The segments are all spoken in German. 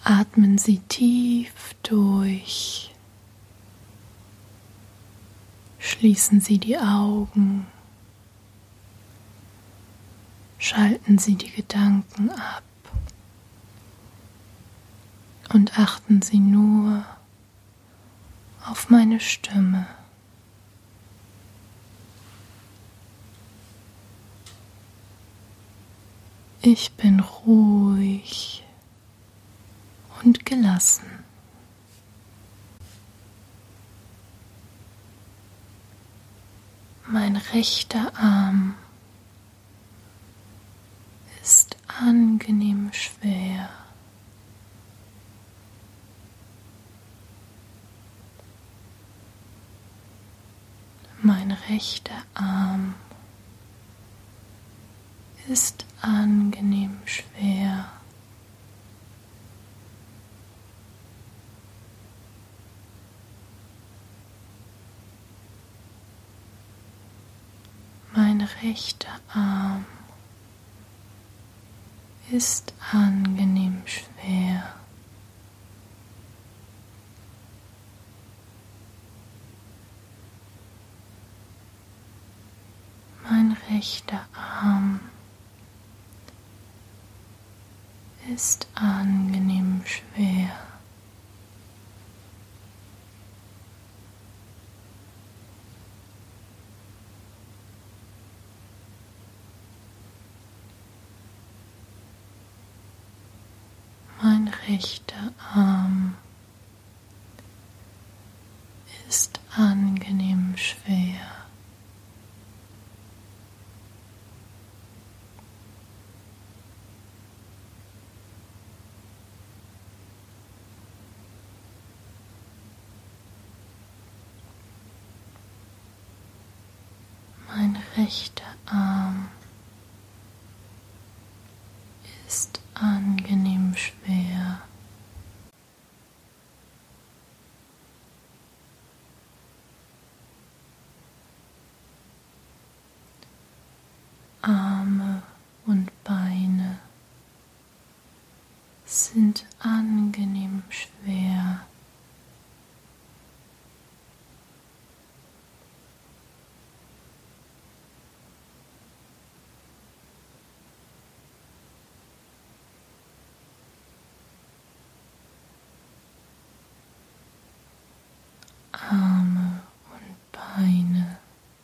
Atmen Sie tief durch. Schließen Sie die Augen. Schalten Sie die Gedanken ab und achten Sie nur auf meine Stimme. Ich bin ruhig und gelassen. Mein rechter Arm ist angenehm schwer. Mein rechter Arm ist angenehm schwer. Mein rechter Arm ist angenehm schwer. Mein rechter Arm ist angenehm schwer. Mein rechter Arm ist angenehm schwer. Mein rechter Arm ist angenehm schwer. Arme und Beine sind angenehm schwer. Arme und Beine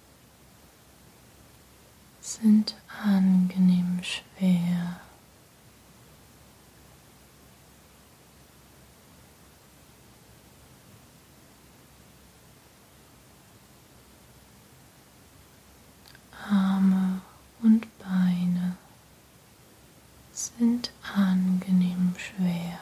sind angenehm schwer. Arme und Beine sind angenehm schwer.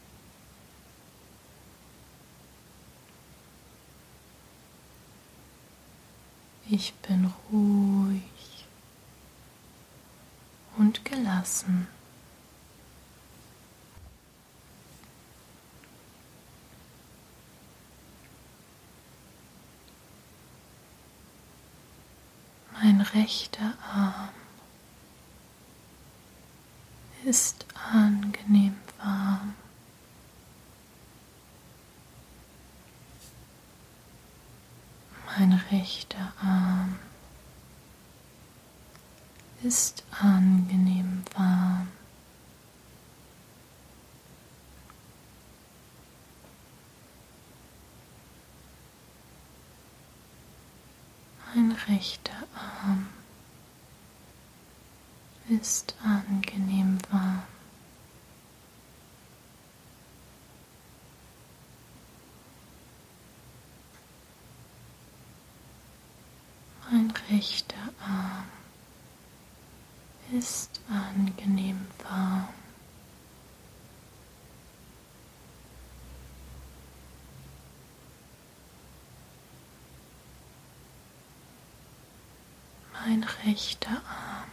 Ich bin ruhig und gelassen. Mein rechter Arm ist angenehm warm. Mein rechter Arm ist angenehm warm. Mein rechter Arm ist angenehm warm. Mein rechter Arm ist angenehm warm. Mein rechter Arm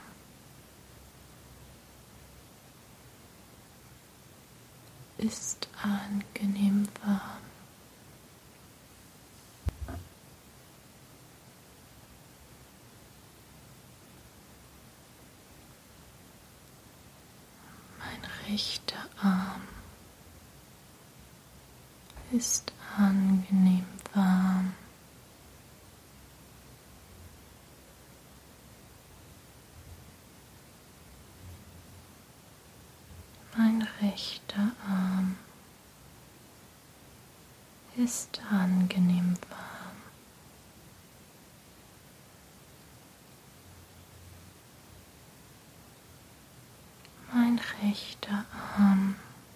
ist angenehm warm. Mein rechter Arm ist angenehm warm. Mein rechter Arm ist angenehm warm. Mein rechter Arm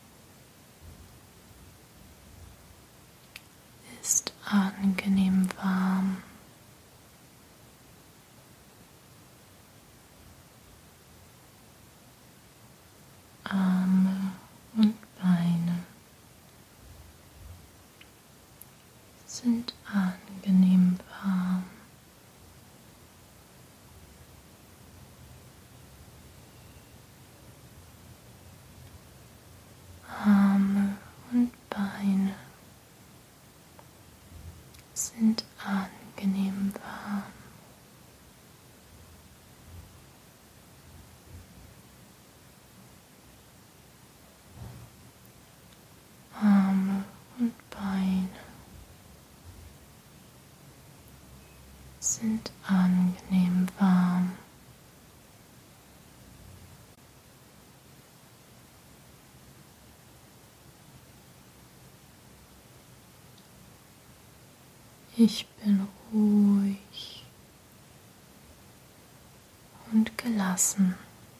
ist angenehm warm. Arme und Beine sind angenehm warm. Arme und Beine sind angenehm warm. Arme und Beine sind angenehm warm. Ich bin ruhig und gelassen.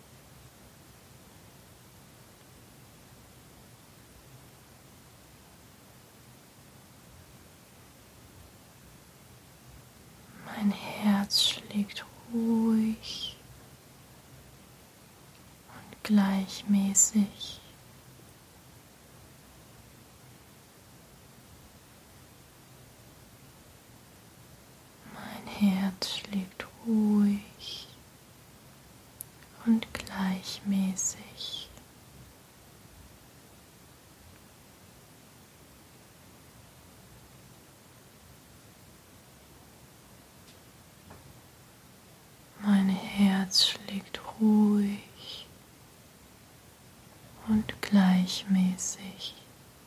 Mein Herz schlägt ruhig und gleichmäßig. Mein Herz schlägt ruhig und gleichmäßig. Mein Herz schlägt ruhig und gleichmäßig.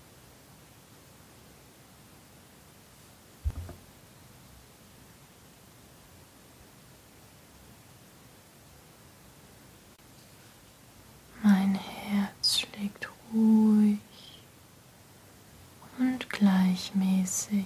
Mein Herz schlägt ruhig und gleichmäßig.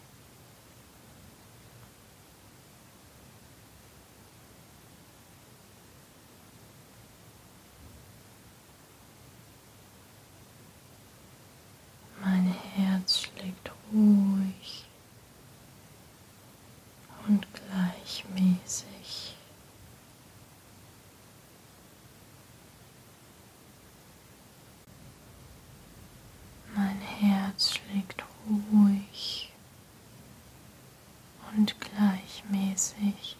Mein Herz schlägt ruhig und gleichmäßig. Mein Herz schlägt ruhig und gleichmäßig.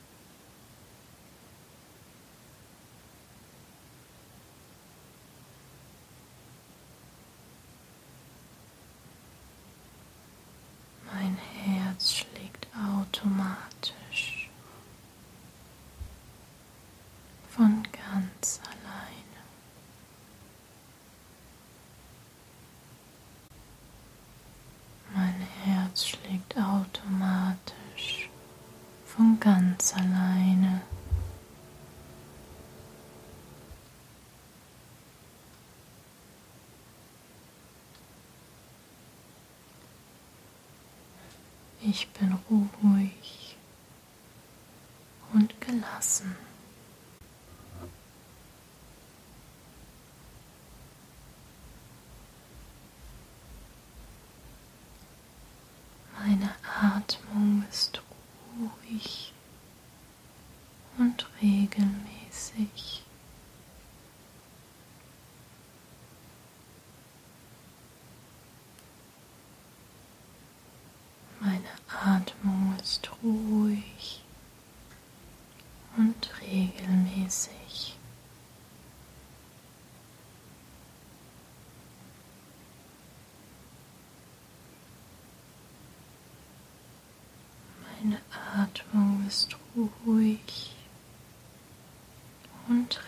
Mein Herz schlägt automatisch von ganz alleine. Mein Herz schlägt automatisch von ganz alleine. Ich bin ruhig und gelassen. Meine Atmung ist ruhig und regelmäßig. Meine Atmung ist ruhig und regelmäßig. Meine Atmung ist ruhig und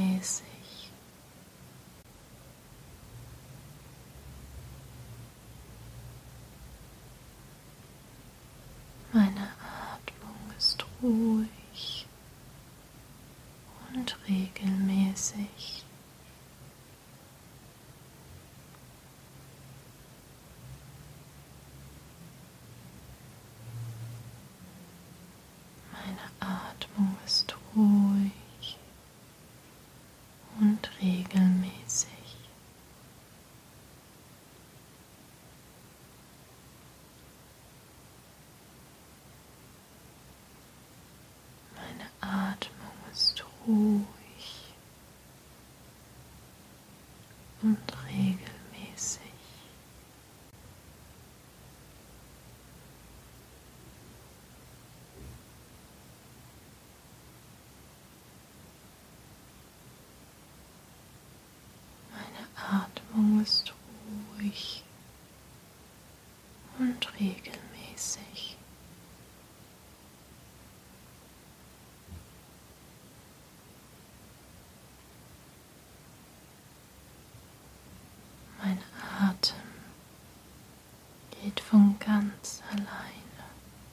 regelmäßig. Meine Atmung ist ruhig und regelmäßig. Meine Atmung ist ruhig und regelmäßig. Meine Atmung ist ruhig und regelmäßig. Meine Atmung ist ruhig und regelmäßig. Mein Atem geht von ganz alleine.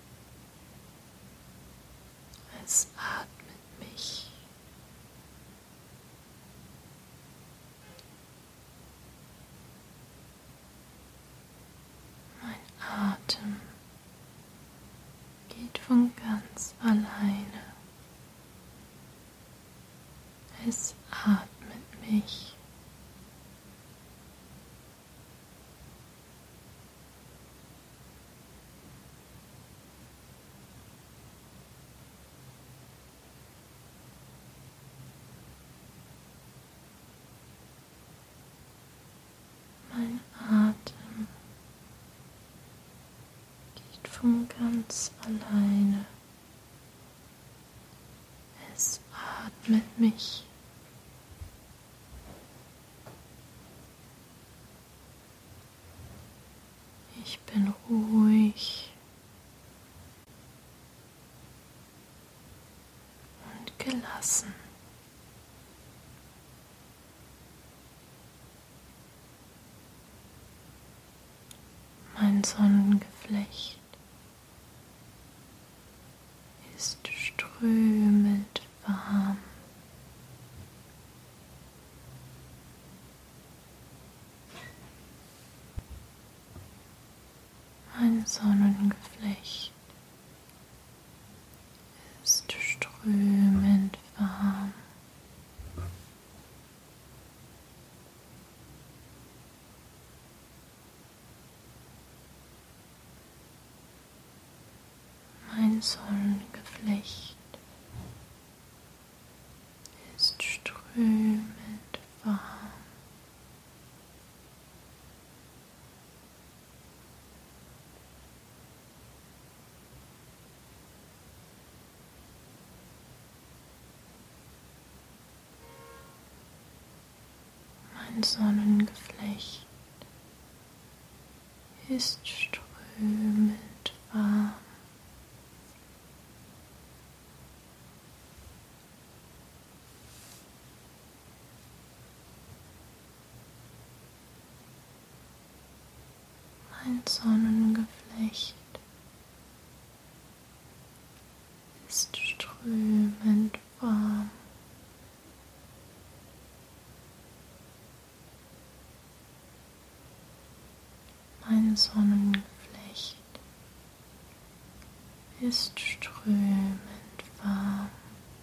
Es atmet mich. Mein Atem geht von ganz alleine. Es atmet mich. Mein Atem geht von ganz alleine. Es atmet mich. Ich bin ruhig und gelassen. Mein Sonnengeflecht ist strömend warm. Mein Sonnengeflecht ist strömend warm. Mein Sonnengeflecht ist strömend warm. Mein Sonnengeflecht ist strömend warm. Mein Sonnengeflecht ist strömend warm. Mein Sonnengeflecht ist strömend warm.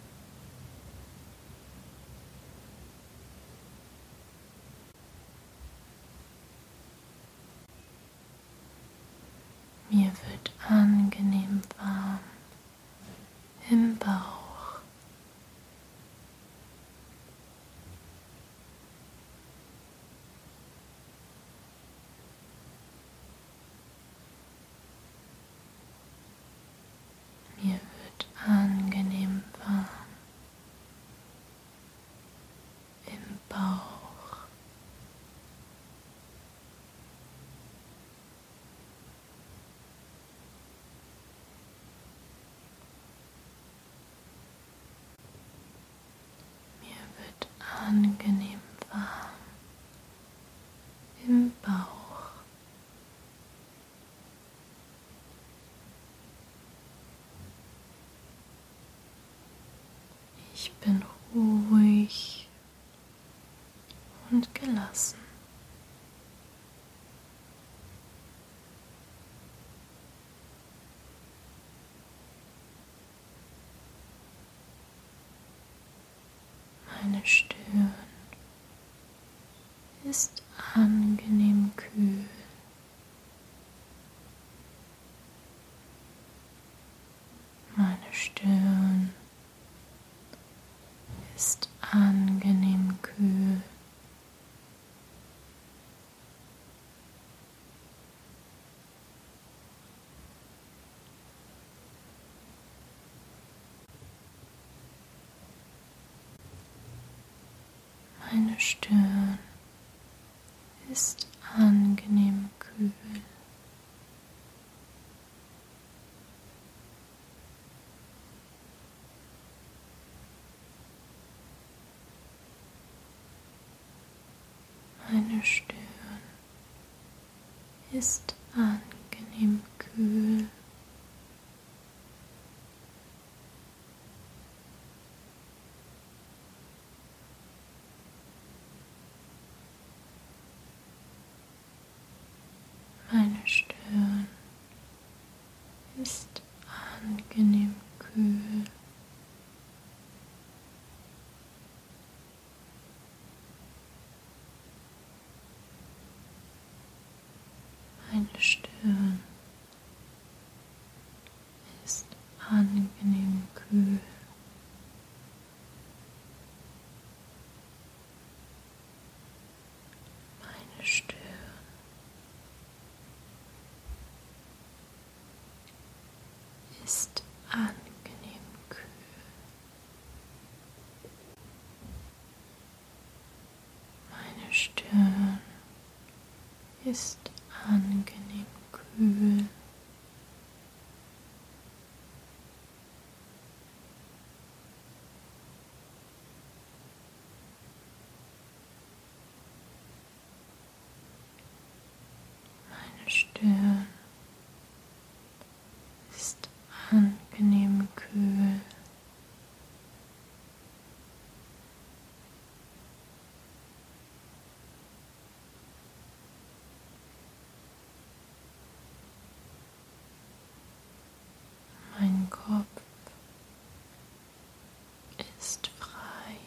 Mir wird angenehm warm im Bauch. Mir wird angenehm warm im Bauch. Mir wird angenehm warm im Bauch. Ich bin ruhig und gelassen. Meine Stirn ist angenehm kühl. Meine Stirn ist angenehm kühl. Meine Stirn ist angenehm kühl. Meine Stirn ist angenehm kühl. Meine Stirn ist angenehm kühl. Meine Stirn ist angenehm kühl. Meine Stirn ist angenehm kühl. Meine Stirn ist angenehm kühl. Meine Stirn ist angenehm kühl. Mein Kopf ist frei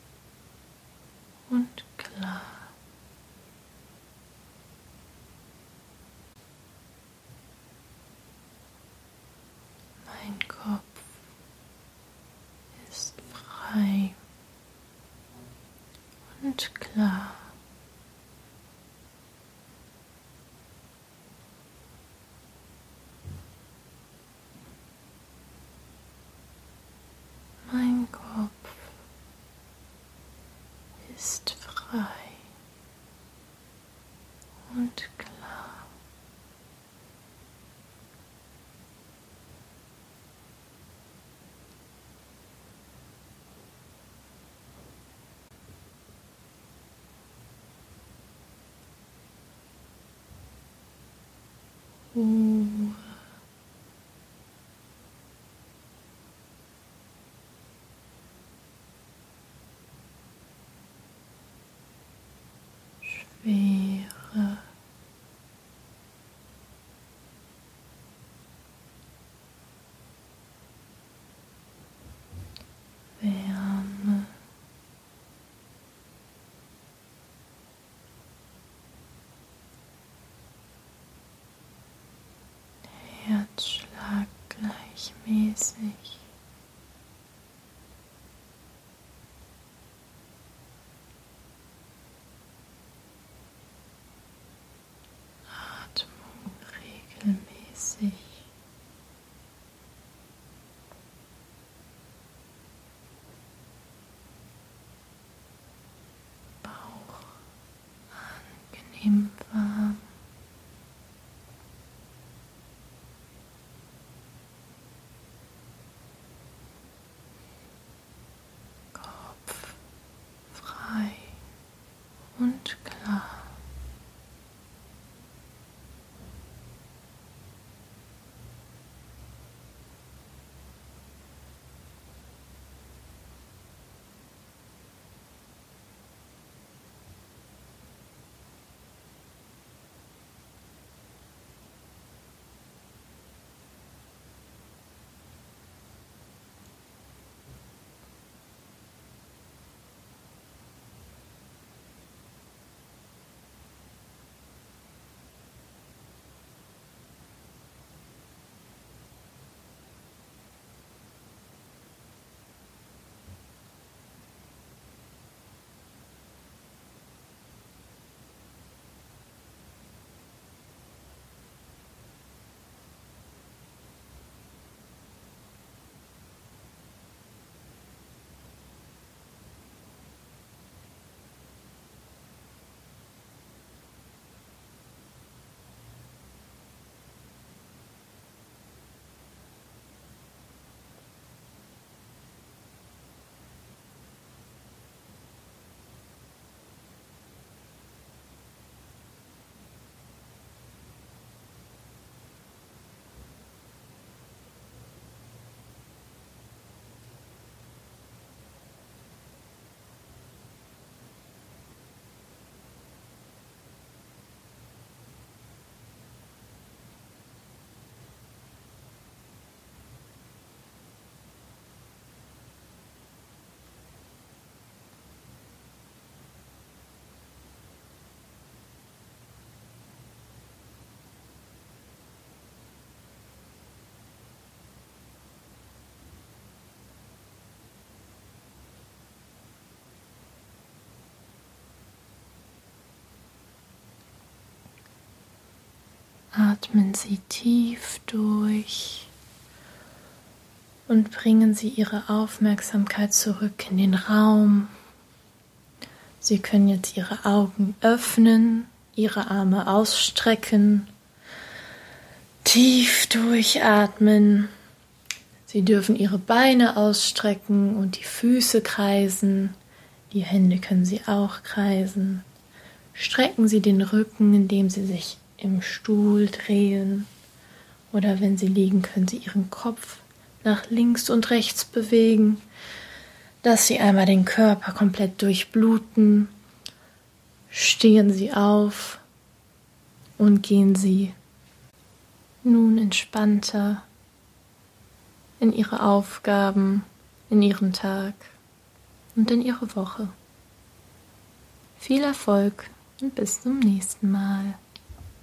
und klar. Mein Kopf ist frei und klar. Mein Kopf ist frei und klar. Ruhe. Schwere. Wärme. Herzschlag gleichmäßig. Atmung regelmäßig. Bauch angenehm warm. Kopf frei und klar. Atmen Sie tief durch und bringen Sie Ihre Aufmerksamkeit zurück in den Raum. Sie können jetzt Ihre Augen öffnen, Ihre Arme ausstrecken, tief durchatmen. Sie dürfen Ihre Beine ausstrecken und die Füße kreisen. Die Hände können Sie auch kreisen. Strecken Sie den Rücken, indem Sie sich im Stuhl drehen. Oder wenn Sie liegen, können Sie Ihren Kopf nach links und rechts bewegen, dass Sie einmal den Körper komplett durchbluten. Stehen Sie auf und gehen Sie nun entspannter in Ihre Aufgaben, in Ihren Tag und in Ihre Woche. Viel Erfolg und bis zum nächsten Mal.